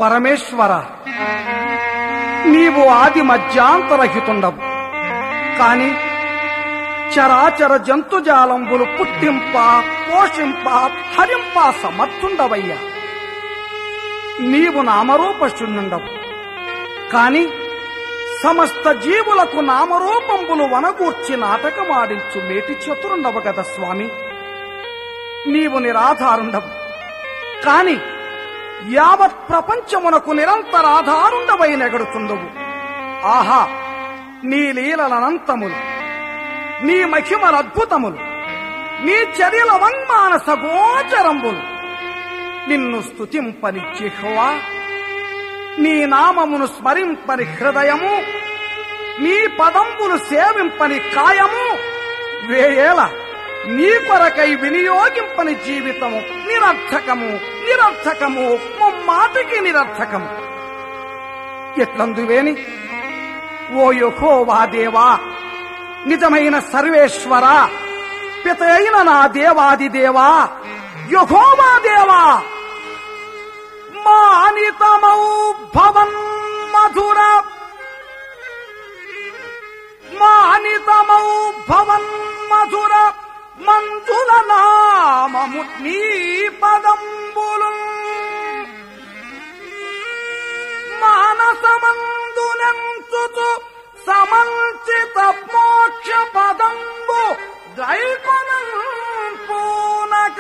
పరమేశ్వర, నీవు ఆది మధ్యాంతరహితుండవు. కాని చరాచర జంతుజాలంబులు పుట్టింప, పోషింప, హరింప సమర్థుండవయ్యా. నీవు నామరూపశూన్యుండవు. కాని సమస్త జీవులకు నామరూపంబులు వనగూర్చి నాటకమాడించు మేటి చతురుండవు గదా స్వామి. నీవు నిరాధారుండవు. కాని యావత్ ప్రపంచమునకు నిరంతరాధారుండవై నెగడుతుండవు. ఆహా, నీ లీలలనంతములు, నీ మహిమలద్భుతములు, నీ చర్యల వన్మానస గోచరంబులు. నిన్ను స్తుతింపని జిహ్వా, నీ నామమును స్మరింపని హృదయము, నీ పదంబులు సేవింపని కాయము, వేయేల నీ కొరకై వినియోగింపని జీవితము నిరర్థకము, నిరర్థకము, ముమ్మాటికి నిరర్థకము. ఎట్లందువేని ఓ యెహోవా దేవా, నిజమైన సర్వేశ్వర, పిత అయిన నా దేవాది దేవా, యెహోవా దేవా, మానితమౌ భవన్ మధుర, మానితమౌ భవన్ మధుర మంజుల నామము నీ పదంబులు మానసమందునెంచుచు సమంచిత మోక్ష పదంబు దైకొనంపూనక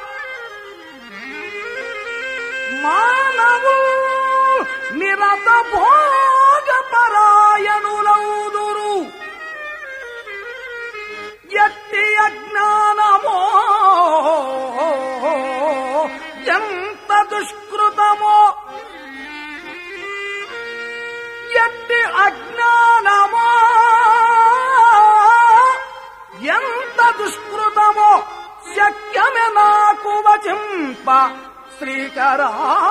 మానవు నిరత భోగ పరాయణులౌదురు. ఎట్టి అజ్ఞానమో, ఎంత దుష్కృతమో, ఎట్టి అజ్ఞానమో, ఎంత దుష్కృతమో శక్యమే నాకు వచింప శ్రీకరా.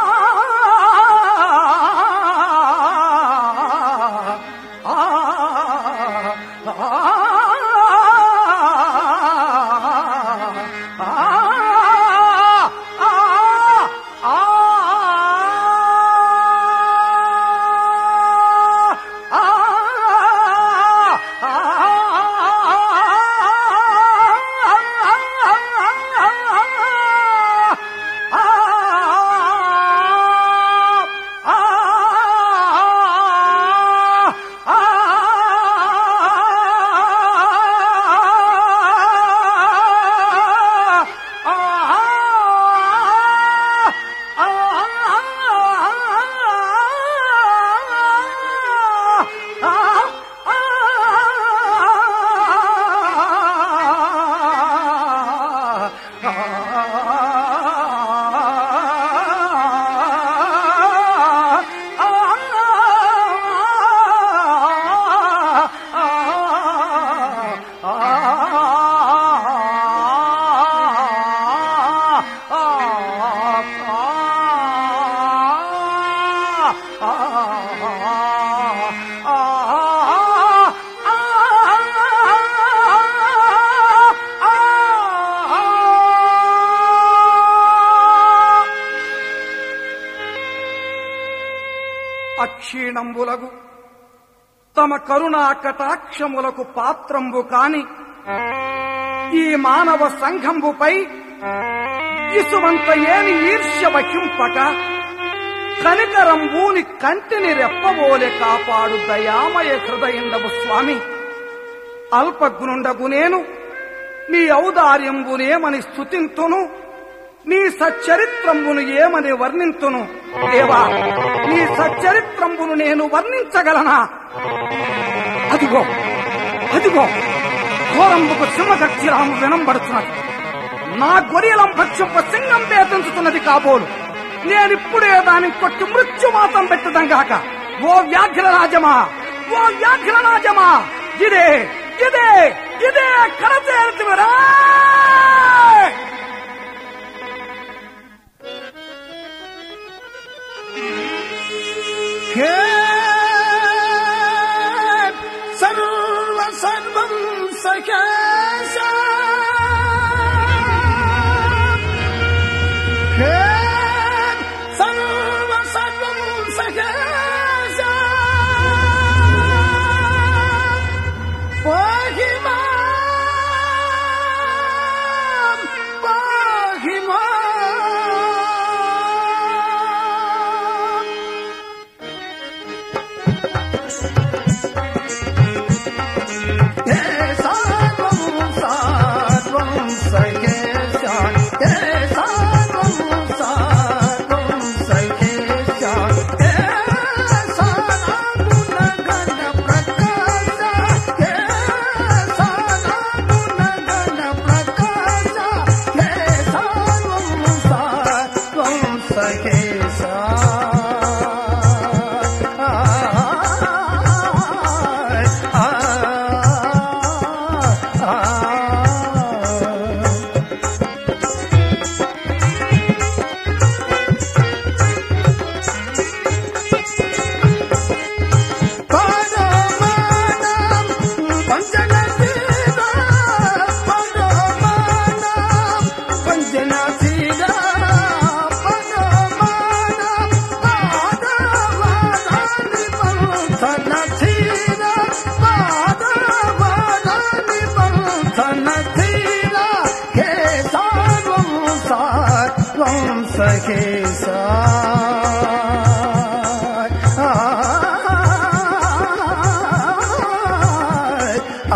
అక్షీణంబులగు తమ కరుణా కటాక్షములకు పాత్రంబు కాని ఈ మానవ సంఘంబుపై ఇసువంత ఏని ఈర్ష్య వహింపక కనికరంబూని కంటిని రెప్పబోలే కాపాడు దయామయ హృదయండవు స్వామి. అల్పజ్ఞుండగు నేను నీ ఔదార్యంబునేమని స్తుతింతును, నీ సచ్చరిత్రంబును ఏమని వర్ణింతును. దేవా, నీ సచ్చరిత్రంబును నేను వర్ణించగలనా? అదిగో అదిగో ఘోరంబుకు సింహగక్షిరాము వినంబడుతున్నది. నా గొరియలం భక్షంప సింగం వేధించుతున్నది కాబోలు. నేనిప్పుడే దాని కొట్టి మృత్యుమాతం పెట్టుదంగాక. ఓ వ్యాఘ్ర రాజమా, ఓ వ్యాఘ్ర రాజమా, ఇదే ఇదే ఇదే కరచేరుతురా. సర్వ సర్వం సఖేశ సర్వ సర్వం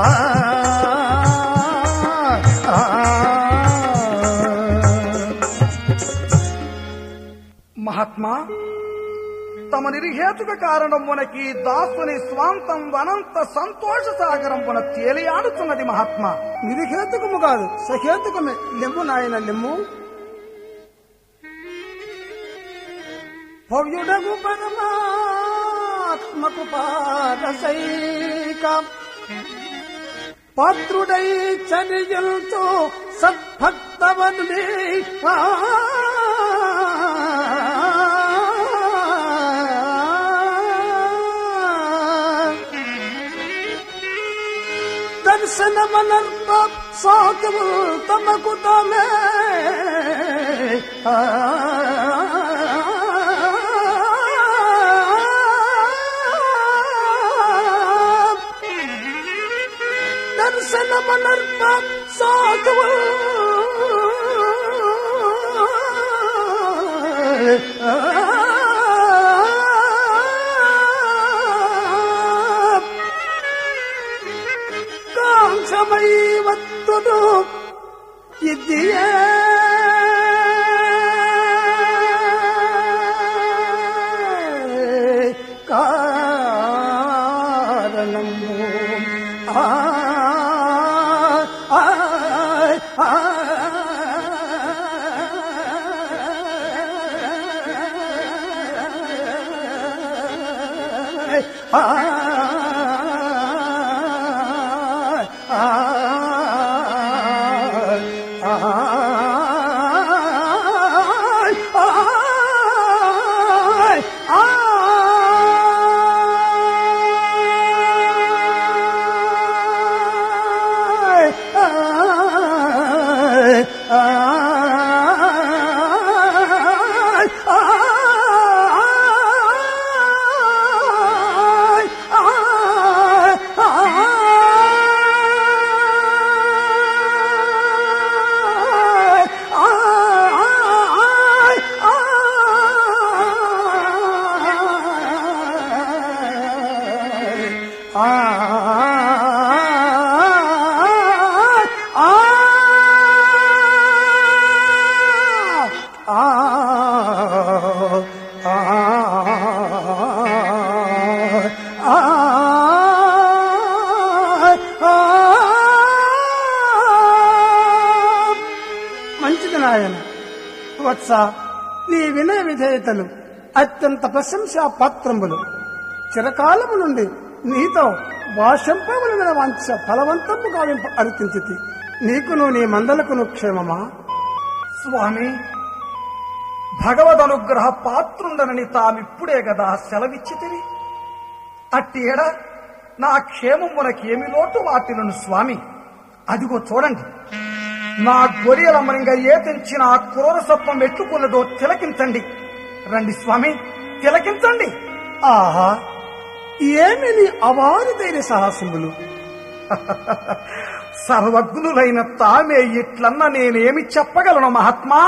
మహాత్మా, తమ నిర్హేతుక కారణమునకి దాసుని స్వాంతం అనంత సంతోష సాగరంపున తేలియాడుతున్నది మహాత్మా. నిర్హేతుకము కాదు, సహేతుకమే. లెమ్ము నాయన లెమ్ము. భవ్యుడగు పరమాత్మకు పారసైక పాత్రుడై చర్యలతో సద్భక్తవనుడే దర్శనమనర్ప సాధువు తమకు తమే దర్శనమనర్ప సాధువు కాంక్షమైవత్తుడు ఇద్దియే కారణము మంచిది నాయన. వత్స, నీ వినయ విధేయతలు అత్యంత ప్రశంసా పాత్రములు. చిరకాలము నుండి నీతో భాషంపవలన వాంఛ ఫలవంతము గావింప అర్థించితి. నీకును నీ మందలకును క్షేమమా? స్వామి, భగవదనుగ్రహ పాత్రుండనని తామిప్పుడే గదా సెలవిచ్చితిరి. అట్టి ఎడ నా క్షేమమునకేమి లోటు వాటిలను స్వామి. అదిగో చూడండి, నా గొరియలమ్మనిగా ఏ తెంచిన ఆ క్రూర సత్వం ఎట్టుకున్నదో తిలకించండి. రండి స్వామి, తిలకించండి. ఆహా, ఏమి నీ అవారిదైన సాహసములు! సర్వజ్ఞులైన తామే ఇట్లన్న నేనేమి చెప్పగలను మహాత్మా?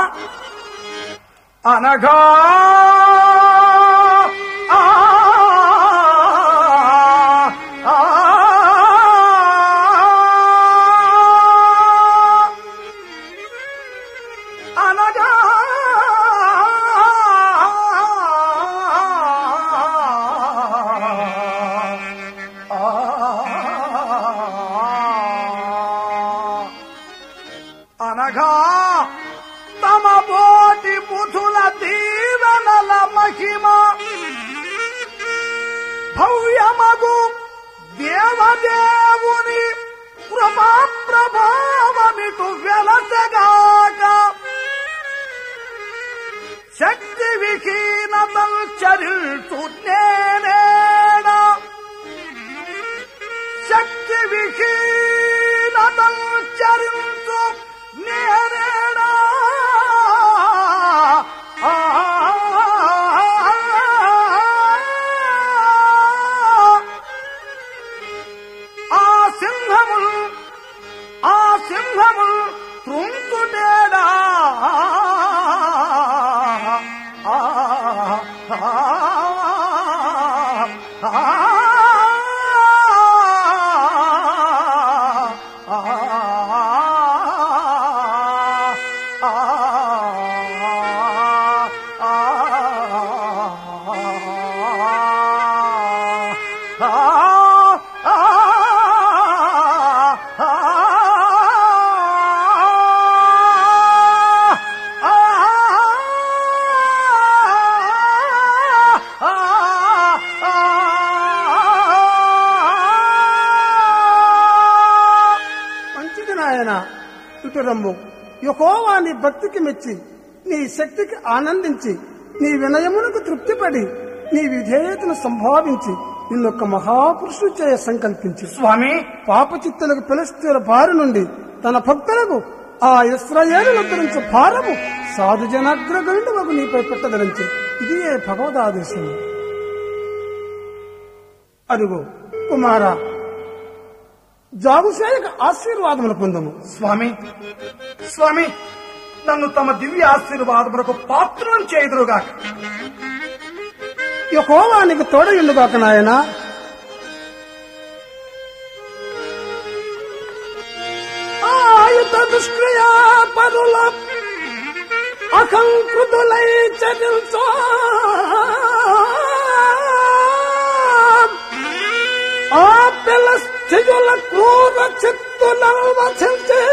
అనగా అనగా తమ బోటి బుధుల దీవెనల మహిమ భవ్యమగు దేవదేవుని కృపా ప్రభావమిటు వెలసగాక శక్తి విహీనతల్ చరిల్చు నేనేడా శక్తి విహీనతల్ చరిల్చు నేనేడా ఆ సింహముల్ తుంతుటేడా నాయన ఇటు రమ్ము. యెహోవా నీ భక్తికి మెచ్చి, నీ శక్తికి ఆనందించి, నీ వినయమునకు తృప్తిపడి, నీ విధేయతను సంభావించి నిన్నొక్క మహాపురుషుడు చేయ సంకల్పించి స్వామి, పాపచిత్తులకు ఫిలిష్తీయుల బారి నుండి తన భక్తులకు ఆ ఇశ్రాయేలును గురించి భారము సాధు జనాగ్రగణుడు నీపై పెట్టదరించి ఇది భగవదాదేశం. అదిగో కుమార, జాగుసేయక ఆశీర్వాదములు పొందము. స్వామి స్వామి, నన్ను తమ దివ్య ఆశీర్వాదములకు పాత్రం చేయుదురుగాక. యెహోవా నీకు తోడయుండుగాక నాయనా. ఆయుధ దుష్క్రియా పరుల అకంకృతులై చరించో ఆ ఫిలిష్తీయుల క్రూర చిత్తులను వధించి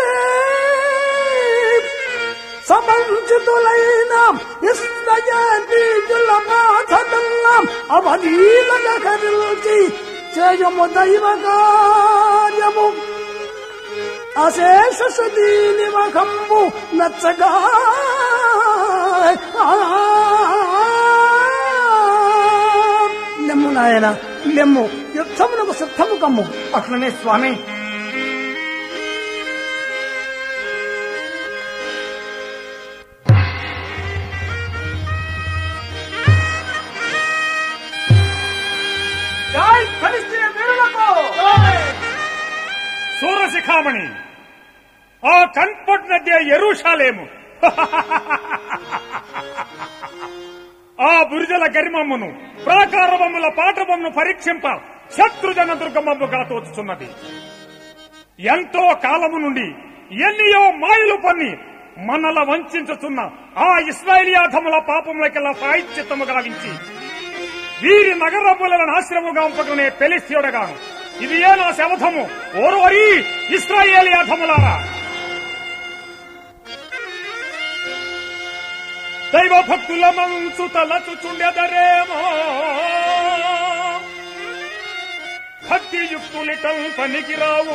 సమంచితులైన ఇశ్రాయేలీయుల బాధలను అవలీలగా కదిల్చి చేయము దైవ కార్యము. అశేష సుదీని మఖంబు నచ్చగా లెమ్ము నాయన లెమ్ము, యుద్ధమునకు సిద్ధము కమ్ము. అట్లనే స్వామి. సూరశిఖామణి, ఆ కన్పొట్నదే యెరూషలేము, ఆ బురుజల గరిమమ్మను ప్రాకారమమ్ముల పాఠమమ్మును పరీక్షింప శత్రుజన దుర్గమమ్ముగా తోచుచున్నది. ఎంతో కాలము నుండి ఎన్నియో మాయలు పన్ని మనల వంచుచున్న ఆ ఇశ్రాయేలీయాధముల పాపములకెల్లా ప్రాయశ్చిత్తము గావించి వీరి నగరముల నాశనముగా ఉంపకనే ఫిలిష్తీయుడగాను. ఇది ఏ నా శవధము ఓరోరి ఇశ్రాయేలీయాధములారా. దైవ భక్తుల మంచు తలచుచుండెదరేమో, భక్తియుక్తులిటం పనికిరావు.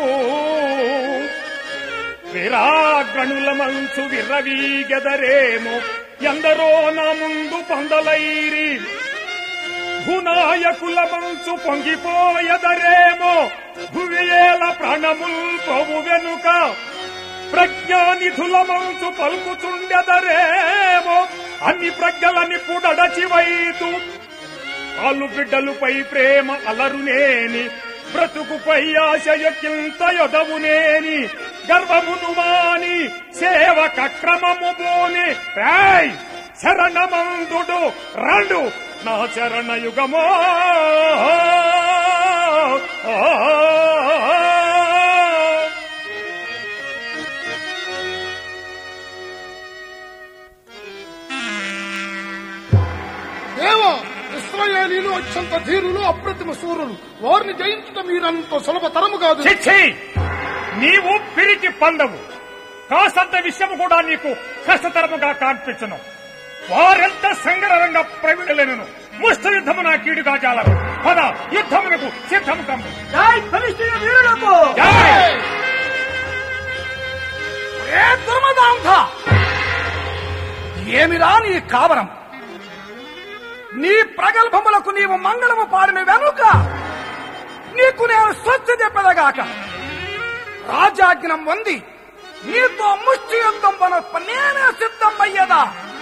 విరాగ్రణుల మంచు విర్రవీగెదరేమో, ఎందరో నా ముందు పొందలైరి. భూనాయకుల మంచు పొంగిపోయదరేమో, భువియేల ప్రాణముల్ పోవు వెనుక. ప్రజ్ఞానిధుల మంచు పలుకుచుండెదరేమో, అన్ని ప్రజ్ఞలని పుడడచి వైతు. ఆలు బిడ్డలుపై ప్రేమ అలరునేని, బ్రతుకుపై ఆశయకింత యొదవునేని. గర్వమును మాని సేవక క్రమము బోని శరణమందుడు రండు నా చరణ యుగమో. దేవా, ఇశ్రాయేలీలు అత్యంత ధీరులు, అప్రతిమ సూరులు. వారిని జయించడం మీరంత సులభతరము కాదు. చిచ్చి, నీవు పిరికి పందవు. కాసంత విషయము కూడా నీకు కష్టతరముగా కనిపించను. వారెంత సంగరంగా ప్రవీణులను ముష్ట యుద్ధము నా కీడుగా జాలరు. పద యుద్ధమునకు సిద్ధము కమ్ము. జై ఫిలిష్తీయ వీరులకు! ఏ దుర్మదాంధ, ఏమిరా నీ కావరం? నీ ప్రగల్భములకు నీవు మంగళము పాడిన వెనుక నీకు నేను స్వచ్ఛ చెప్పదగాక. రాజాజ్ఞం పొంది నీతో ముష్టి యుద్ధం పనొప్ప నేనే సిద్ధమయ్యదా.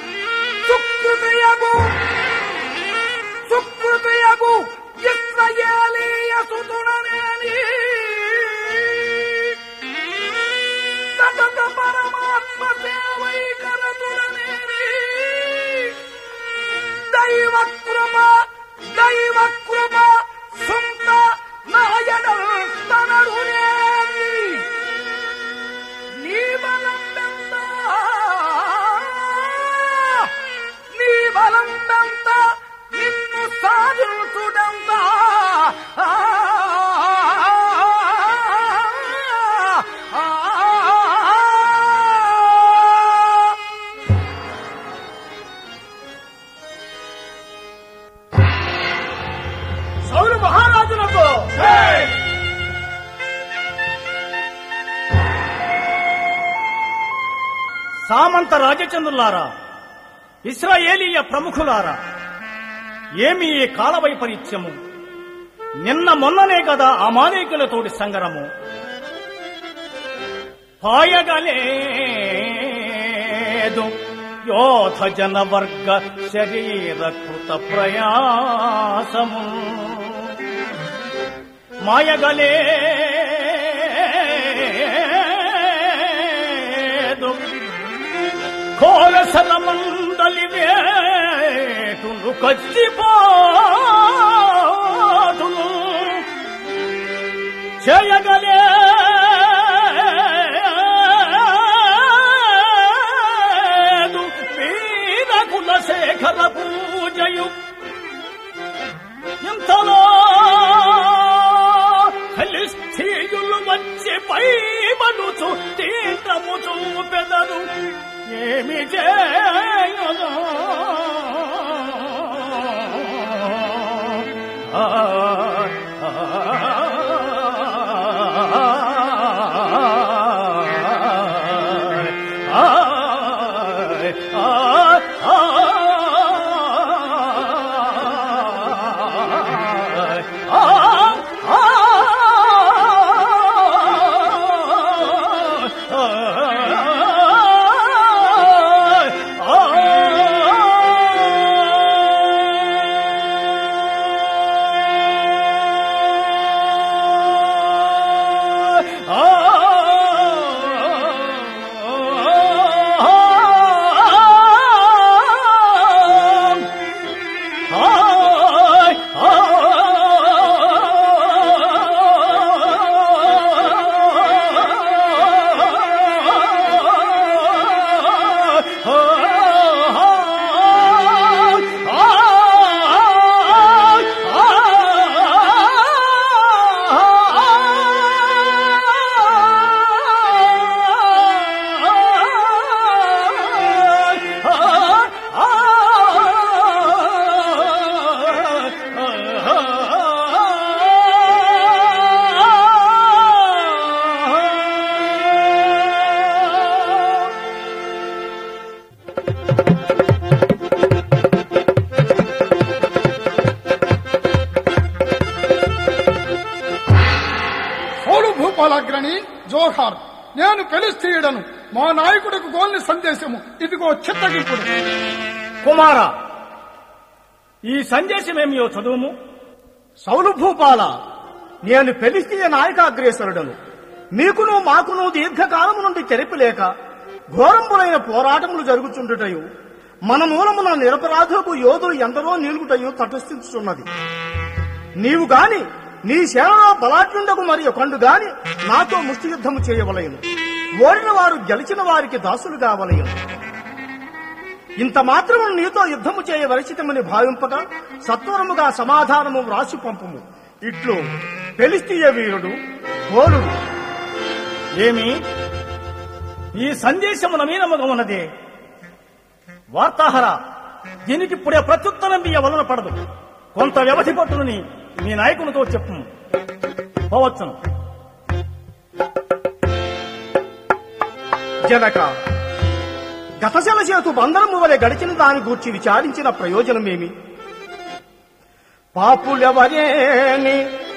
సుకృతయగు ఇశ్రాయేలీయ సుతుడనేని సతత పరమాత్మ సేవైకరతుడనేని దైవకృప సుంత నాయనల్ తనరునేని. నీ బలందంత నిన్ను సాధించుడంతా సామంత రాజచంద్రులారా, ఇశ్రాయేలీయ ప్రముఖులారా, ఏమి ఈ కాల వైపరీత్యము! నిన్న మొన్ననే కదా అమాలేకులతోటి సంగరము. పాయగలేదు యోధ జనవర్గ శరీరకృత ప్రయాసము. మాయగలేదు కోరసల మండలి వేటును కచ్చిపోటును చేయగలేదు వీరకుల శేఖర పూజయు. ఇంతలో ఫిలిష్తీయులు వచ్చి పైబడుచు తీర్థము చూపెదరు. ఏమి చేయను భూపాలగ్రణి జోహార్. నేను ఫిలిష్తీయుడను. మా నాయకుడికి గోల్ని సందేశము ఇదిగో చిత్తగింపుడు. కుమారా, ఈ సందేశమేమియో చదువుము. సౌలు భూపాల, నేను ఫిలిష్తీయ నాయకాగ్రేసరుడను. మీకును మాకును దీర్ఘకాలము నుండి తెరిపిలేక ఘోరంబులైన పోరాటములు జరుగుచుండుటయు, మన మూలమున నిరపరాధులకు యోధులు ఎందరో నిలుగుటయు తటస్థించుతున్నది. నీవు గాని నీ సేనలో బలాఢ్యుండకు మరి ఒకండు గాని నాతో ముష్టి యుద్ధము చేయవలయను. ఓడిన వారు గెలిచిన వారికి దాసులు కావలయను. ఇంత మాత్రము నీతో యుద్ధము చేయవలసితమని భావింపక సత్వరముగా సమాధానము వ్రాసి పంపుము. ఇట్లు ఫిలిష్తీయ వీరుడు గోలుడు. ఏమి ఈ సందేశము నవీనముగా ఉన్నదే? వార్తాహర, దీనికిప్పుడే ప్రత్యుత్తరం వలన పడదు. కొంత వ్యవధి పట్టునని మీ నాయకునితో చెప్పు. పోవచ్చును. జనక, గతశల చేతు బంధనము వలె గడిచిన దాని గూర్చి విచారించిన ప్రయోజనమేమి? పాపులెవరేని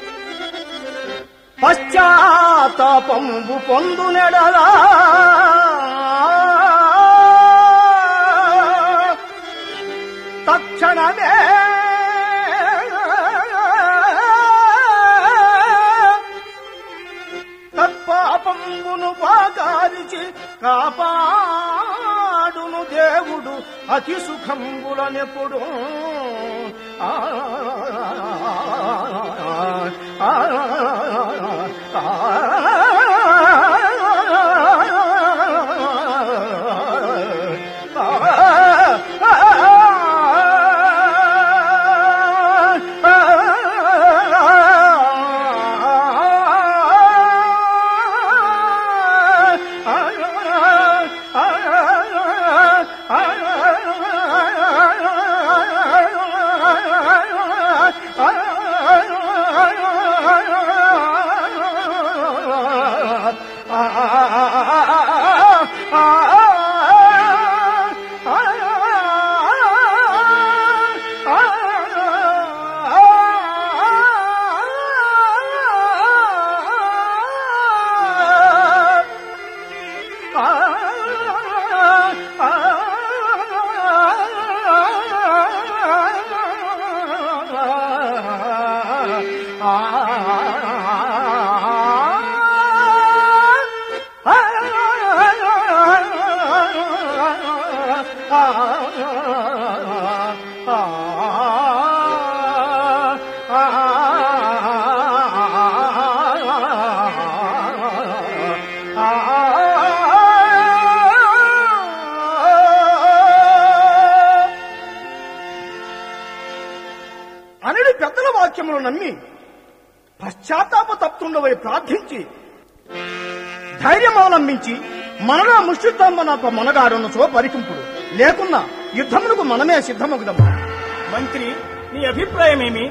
పశ్చాత్తాపంబు పొందునెడలా తక్షణమే తత్పాపంబును పాగారిచి కాపాడును దేవుడు అతి సుఖంబులనెప్పుడు. వాక్యములు నమ్మి పశ్చాత్తాప తప్తుండవై ప్రార్థించి ధైర్యం అవలంబించి మనలో ముష్టిద్దమ్మన మనగాడున్న సో పరికింపుడు లేకున్నా యుద్ధమునకు మనమే సిద్ధమగుదము. మంత్రి, నీ అభిప్రాయమేమి?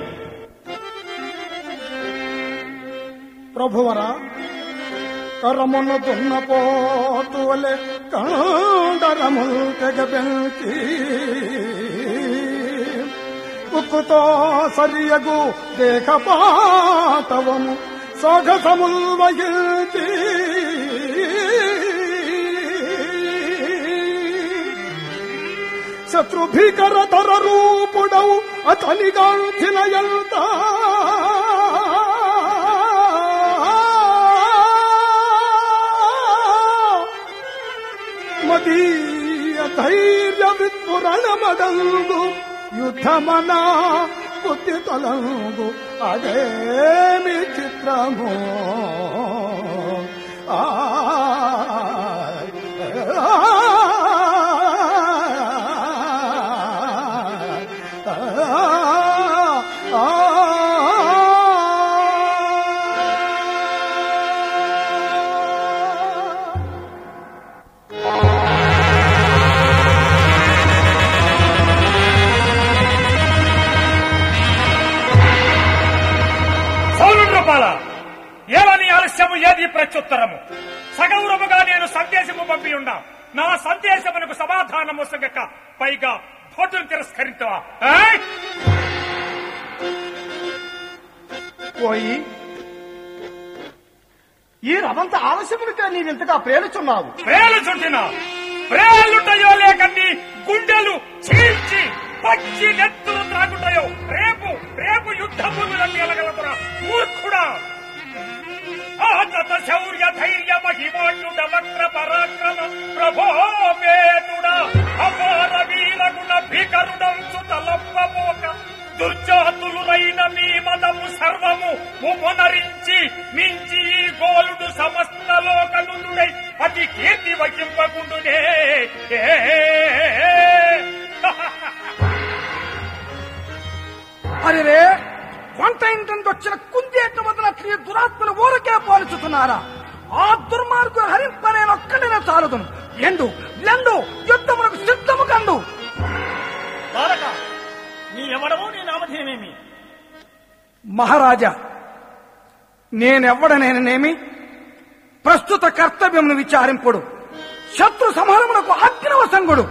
ప్రభువరా, కరమున దున్నపోతు వలె కండరముల్ తెగబెంచి ఉక్కుతో సరియగు దేహపాటవము సాగసముల్ వహించి శత్రుభీకర తర రూపుడవు అతనిగాంచిన ఎంత మదీయ ధైర్య విస్ఫురణమడంగు యుద్ధమనా బుద్ధి తొలంగు అదేమి చిత్రము. ఏలని ఆలస్యము ఏది ప్రత్యుత్తరము? సగౌరముగా నేను సందేశము పంపి ఉండా నా సందేశమునకు సమాధానము సగక పైగా భోటును తిరస్కరించవా? పోయి ఈ రవంత ఆలస్యమునికే నీవింతగా ప్రేలుచున్నావు. ప్రేలుంటాయో లేకన్ని గుండెలు చీల్చి పచ్చి నెత్తులు త్రాగుంటాయో రేపు రేపు యుద్ధములను ఎలగలదురా మూర్ఖుడా. ఆతత శౌర్య ధైర్య మహిమాన్యుడ వక్ర పరాక్రమ ప్రభోపేతుడా అపార వీరగుణ భీకరుడంచు తలప్పబోక దుర్జాతులురైన మీ మదము సర్వము ఉపనరించి మించి ఈ గోలుడు సమస్త లోకనుడై అతి కీర్తి వహింపకుండునే. అరే, కొంత ఇంటి వచ్చిన కుందేట వదలట్లే దురాత్మను ఊరకే పోల్చుతున్నారా? ఆ దుర్మార్గులు హరింప నేనొక్కడినే చాలుదును. ఎండు లెండు యుద్ధమునకు సిద్ధము కండు. బాలక, నీ ఎవడవో నీ నామధేయమేమి? మహారాజా, నేనెవ్వడనేనేమి? ప్రస్తుత కర్తవ్యమును విచారింపుడు, శత్రు సంహారమునకు అగ్నివసంగుడు.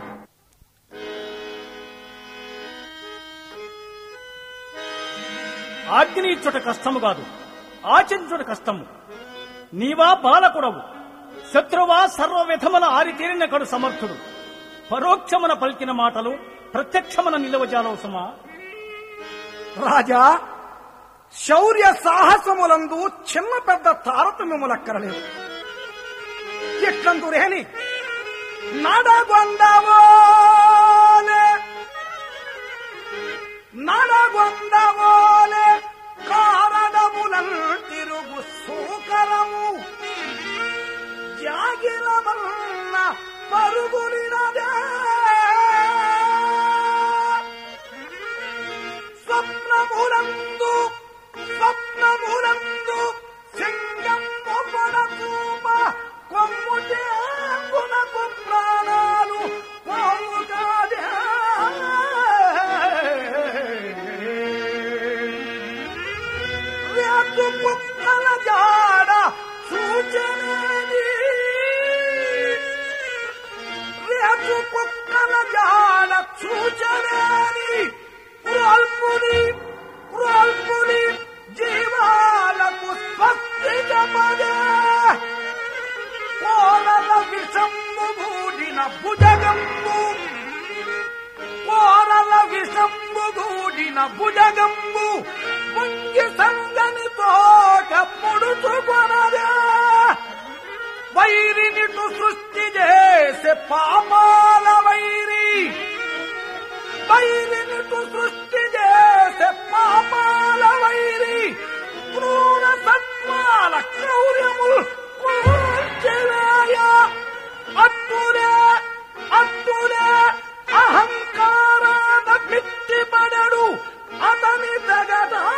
ఆజ్ఞని ఇచ్చుట కష్టము కాదు, ఆచరించుట కష్టము. నీవా బాలకుడవు, శత్రువా సర్వ విధముల ఆరితేరిన కడు సమర్థుడు. పరోక్షమున పలికిన మాటలు ప్రత్యక్షమున నిలవజాలవు సుమా. రాజా, శౌర్య సాహసములందు చిన్న పెద్ద తారతమ్యములక్కరలేదు. ఎట్లందురేని నడగొందవోలే కారణములం తిరుగు సూకరము జాగిలమన్న పరుగులినదే స్వప్నములందు సింగము పడచూప కొమ్ముటే గుణకు ప్రాణాలు పోవుగాదే. రేపు కుక్కల జాడ సూచనేది, రేపు కుక్కల జాడ సూచనేది క్రోల్పుని జీవాలకు స్వస్తి జపదే. కోరల విషంబు గూడిన భుజగంబు, కోరల విషంబు గూడిన భుజగంబు ముంగి సంగని తోట పొడుచుకొనదే. వైరినిటు సృష్టి చేసే పాపాల వైరి, వైరినిటు సృష్టి చేసే పాపాల వైరి క్రూర సత్వాల క్రౌర్యములు కూల్చివేయ. అట్టుడే అహంకారాన భిత్తిపడడు అతని జగదా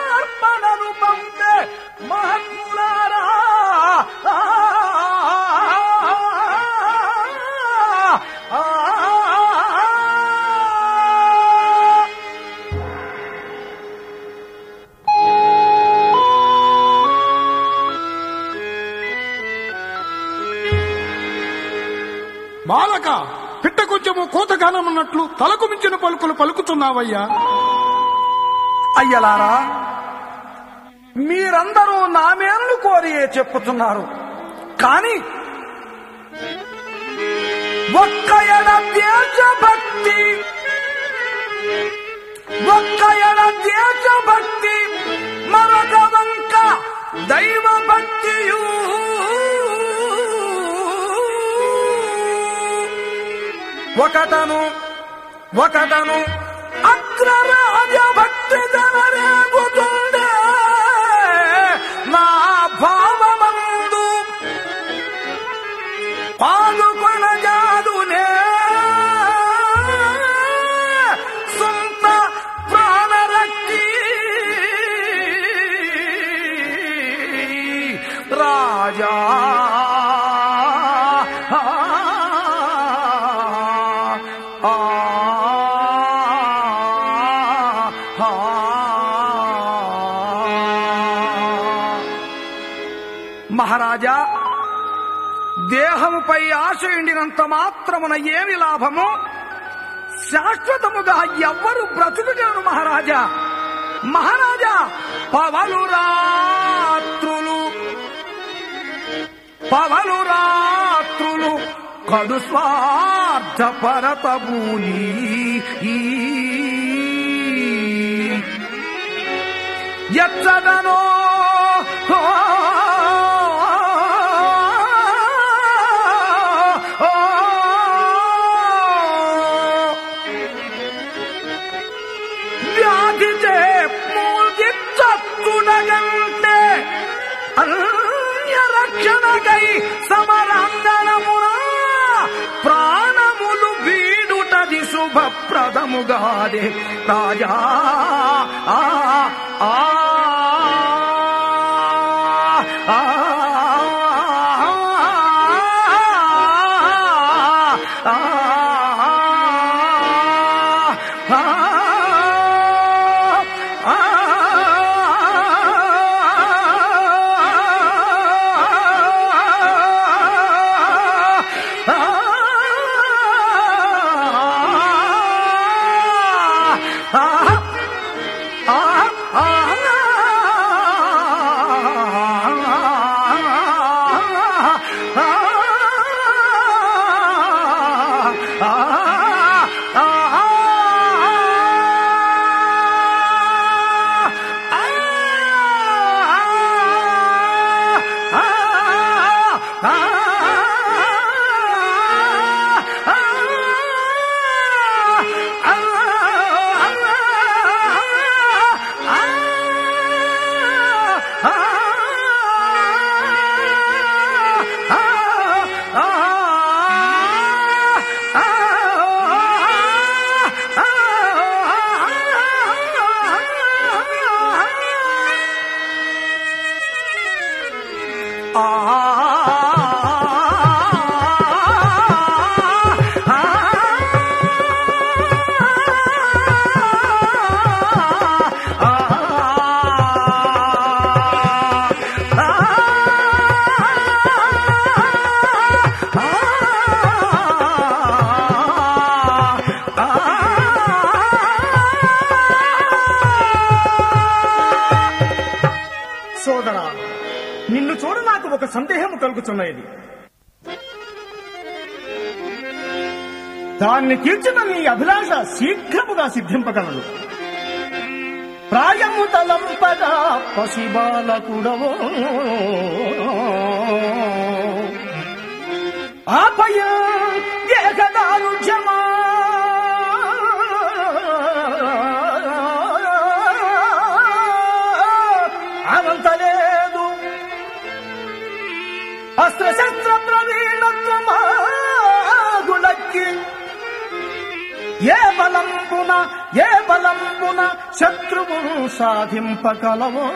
బాలక పిట్ట కొంచెము కోతగానమన్నట్లు తలకు మించిన పలుకులు పలుకుతున్నావయ్యా. అయ్యలారా, మీరందరూ నా మేలు కోరియే చెప్పుతున్నారు. కాని ఒక్క ఎడ దేశభక్తి, ఒక్క ఎడ దేశభక్తి, మరొక వంక దైవ భక్తియు ఒకటను అగ్రరాజ భక్తి జనరేగుతుండే నా భావమందు పాల్గొనజాదునే సొంత ప్రాణరక్తి రాజా. మహారాజా, దేహముపై ఆశ ఎండినంత మాత్రమున ఏమి లాభము? శాశ్వతముగా ఎవ్వరు బ్రతుకులేరు మహారాజా. మహారాజా, పవలు రాత్రులు కడు స్వార్థ పరతభూని ఎచ్చదనో వ్యాధిచే మూల్గి చత్తుడగంటే అన్యరక్షణకై సమరాంగణమున ప్రాణములు వీడుటది శుభప్రదముగాదే రాజా. ఆ ఆ సోదరా, నిన్ను చూడ నాకు ఒక సందేహం కలుగుతున్నది. దాన్ని తీర్చిన నీ అభిలాష శీఘ్రముగా సిద్ధింపగలదు. ప్రాయము తలంపగా పసిబాలకుడవో ఆపయ ఏకదారుజ్యమా అనంతలేదు అస్త్రశస్త్ర ప్రవీణత్వమాగులక్కి ఏ బలంబున శత్రువును సాధింపగలవో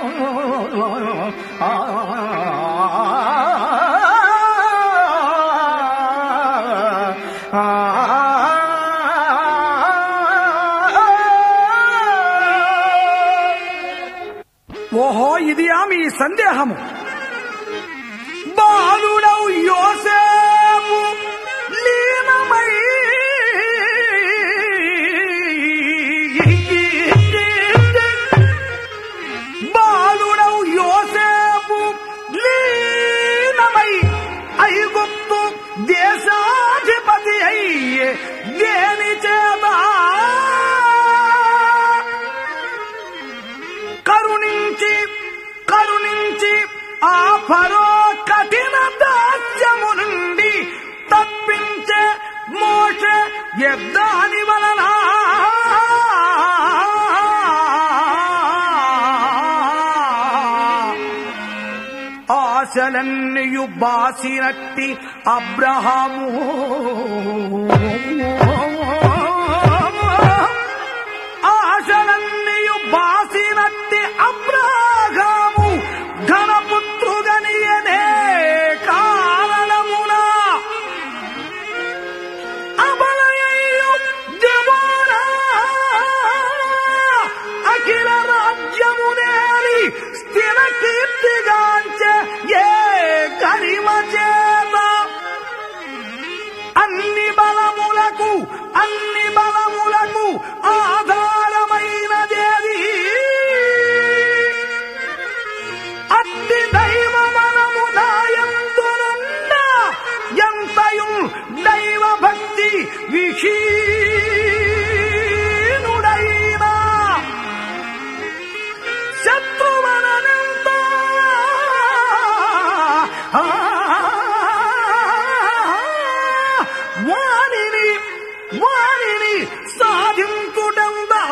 ఓహో, ఇది మీ సందేహము. బాలుడవు యోసేపు లీన ఆశలన్నయు బాసినట్టి అబ్రహాము ఆశలన్నయు బాసినట్టి అబ్రహాము ఘనపుత్రుగనియనే కారణమున అబలయు దేవరా అఖిల రాజ్యమునేరి స్థిర కీర్తిగాంచె ఏ గరిమ చేత అన్ని బలములకు ఆధారమైనదేది అట్టి దైవ మనము నాయందునున్న ఎంతయు దైవ భక్తి విషీనుడైనా శత్రువనంత వాణిని సాధించుటందా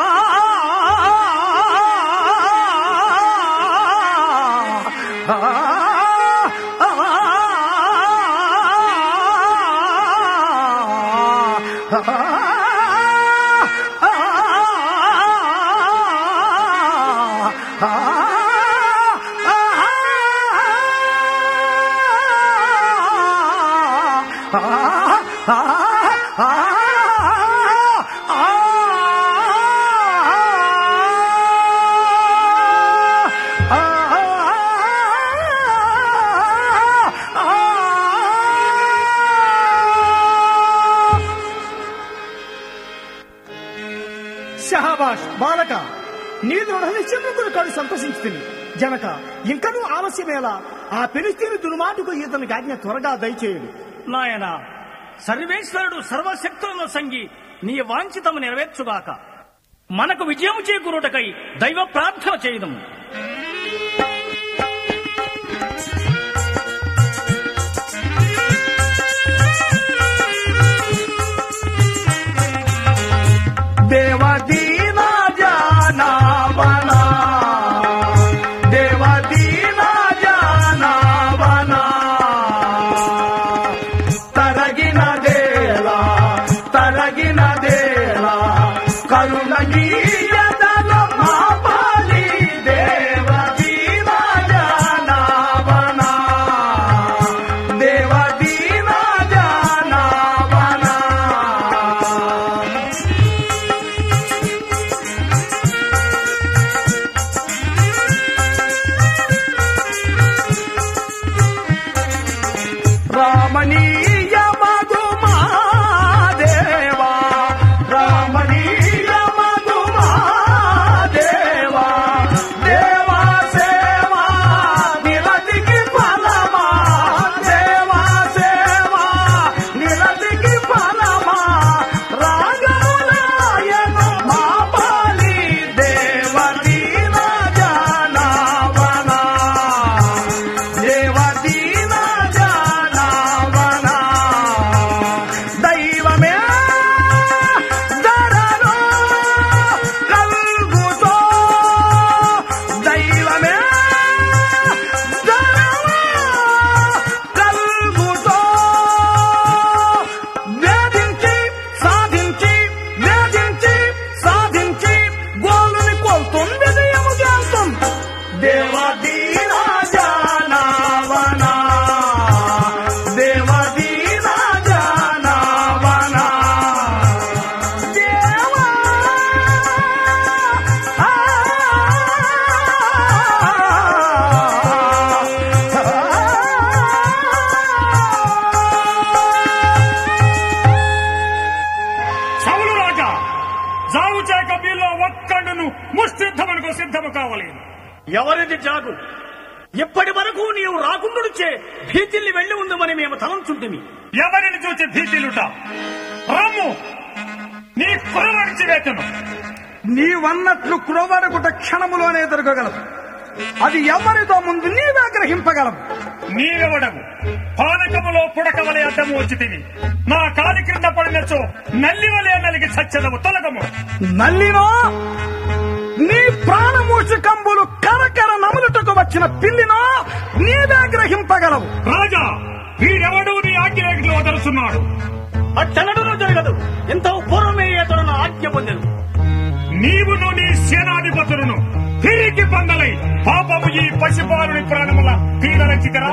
షహబాష్ బాలక, నీ దృఢ నిశ్చయమును కాదు సంతోషించుతుంది. జనక ఇంకనూ ఆలస్యమేలా? ఆ ఫిలిస్తీను దుర్మార్గుకు ఇతనికి ఆజ్ఞ త్వరగా దయచేయుడు. నాయన, సర్వేశ్వరుడు సర్వశక్తులను సంగి నీ వాంఛితము నెరవేర్చుగాక. మనకు విజయము చేకూరుటకై దైవ ప్రార్థన చేయదము. దేవదీనా జానావనా దేవదీనా జానావనా తరగినదేలా కరుణగీయదల మాపాలి దేవదీనా జానావనా దేవదీనా జానావనా రామణీయ మధుమాదేవా రామణీయ మధుమాదేవా దేవా సేవా నిరతికి ఫలమా దేవా సేవా నిరతికి ఫలమా రాగములాయను మాపాలి దేవదీనా జానావనా దేవదీనా జానావనా దైవమే ధరలో కల్గుతో దైవమే ధరలో కల్గుతో వేధించి సాధించి గోలుని కోల్తుంది విజయము చేస్తుంది దేవదీనా జానావనా దేవదీనా జానావనా దేవా సౌలు రాజా, జావు చేక మీలో ఒక్కడును ముష్టిద్ధమునకు సిద్ధము కావాలి. ఎవరిది జాగు? ఇప్పటి వరకు నీవు రాకుండుచే భీతిల్ని వెళ్లి ఉందమని మేము తలంచుంటిమి. ఎవరిని చూచి భీతిలుట? రాము, నీ కురవడిచి వేతను. నీవన్నట్లు క్రోవరకుట క్షణములోనే దొరకగలదు. అది ఎవరితో ముందు నీవే గ్రహింపగలవు. నీవెవడవు? పానకములో పుడకవలే అడ్డము వచ్చితివి. నా కాలి క్రింద పడినచో నల్లివలే నలిగి చచ్చదవు. తొలగము. నల్లినో నీ ప్రాణమూషికంబులు కరకర నములుటకు వచ్చిన పిల్లినో నీవే గ్రహింపగలవు. రాజా, వీడెవడు నీ ఆజ్ఞలో వదలుతున్నాడు? అట్టనడును జరగదు. ఎంత పూర్వమే అతను ఆజ్ఞ పొందెను. నీవును నీ సేనాధిపతులను తిరిగి పందలై పాపము ఈ పసిపాలుని ప్రాణముల పీడలచితరా?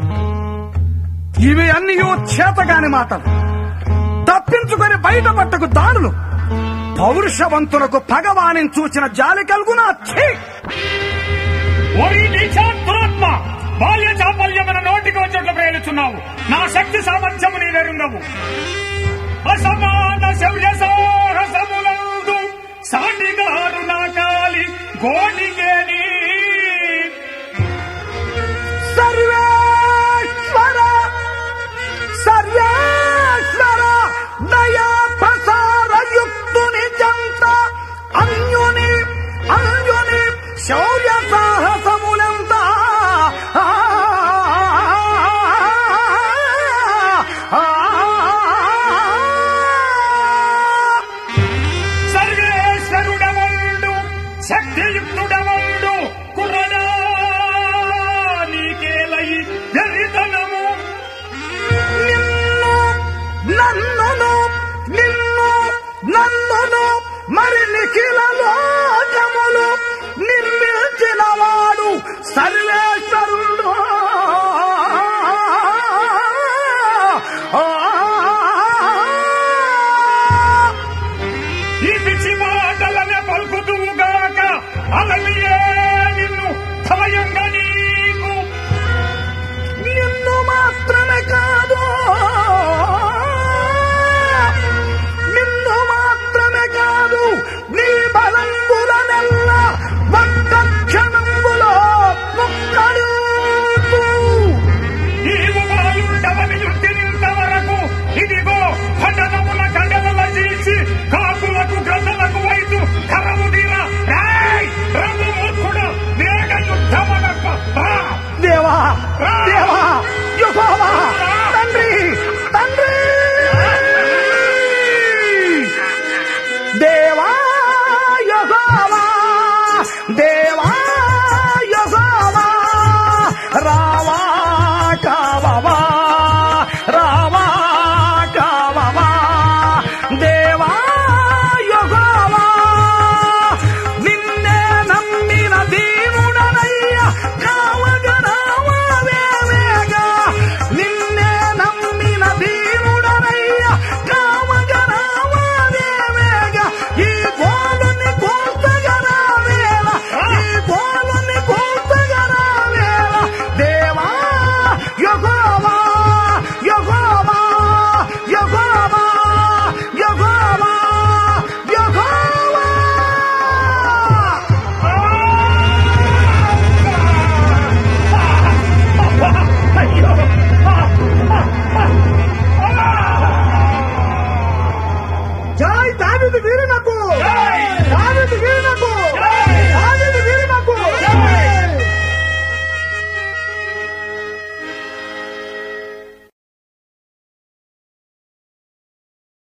ఇవి అన్నీ చేతగాని మాటలు, తప్పించుకొని బయటపట్టకు దాడులు. పౌరుషవంతులకు భగవాని చూచిన జాలి కలుగునా? ఓరి నీచాత్మ, బాల్య చాపల్యమైన నోటికి వచ్చేట్లు ప్రేలుచున్నావు. నా శక్తి సామర్థ్యము నీ నెరుంగవు. అసమాన శౌర్య సాహసములందు సాటిగారు నా కాలి గోడికే నీ